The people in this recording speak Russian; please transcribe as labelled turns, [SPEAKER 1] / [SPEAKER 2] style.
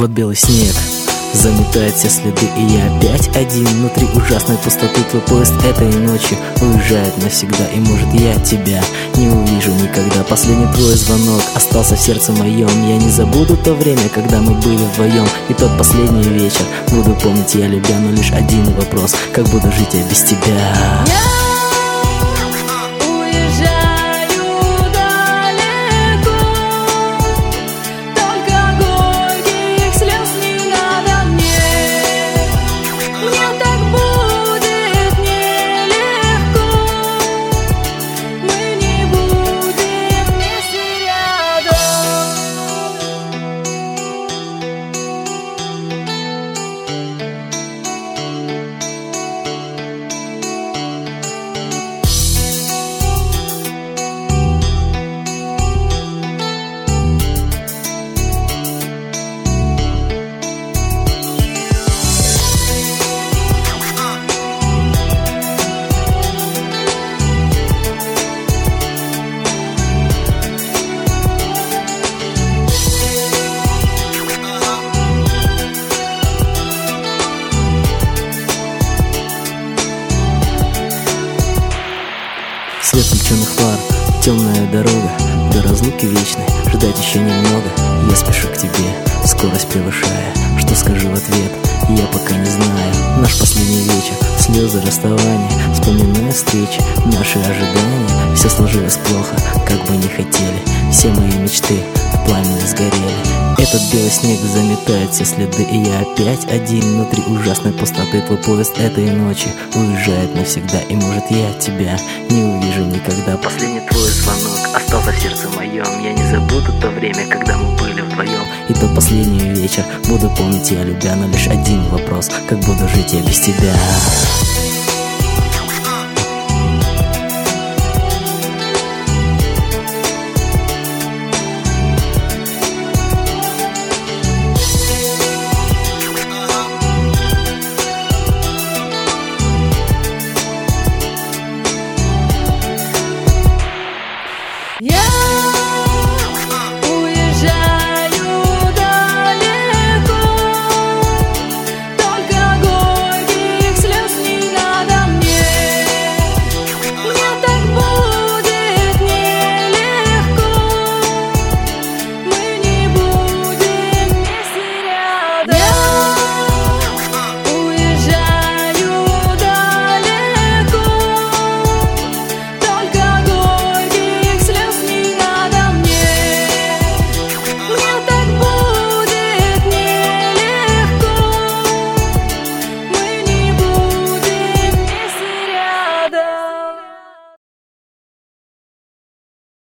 [SPEAKER 1] Вот белый снег заметает все следы, и я опять один внутри ужасной пустоты. Твой поезд этой ночью уезжает навсегда, и может я тебя не увижу никогда. Последний твой звонок остался в сердце моем. Я не забуду то время, когда мы были вдвоем, и тот последний вечер буду помнить я любя. Но лишь один вопрос: как буду жить я без тебя? Свет включенных фар, темная дорога до разлуки вечной. Ждать еще немного, я спешу к тебе, скорость превышая. Что скажу в ответ, я пока не знаю. Наш последний вечер, слезы расставания, вспоминая встречи, наши ожидания. Все сложилось плохо, как бы не хотели. Все мои мечты в пламени сгорели. Этот белый снег заметает все следы, и я опять один внутри ужасной пустоты. Твой поезд этой ночи уезжает навсегда, и может я тебя не увижу никогда. Последний твой звонок остался в сердце моем. Я не забуду то время, когда мы были вдвоем, и тот последний вечер буду помнить я любя. Но лишь один вопрос: как буду жить я без тебя?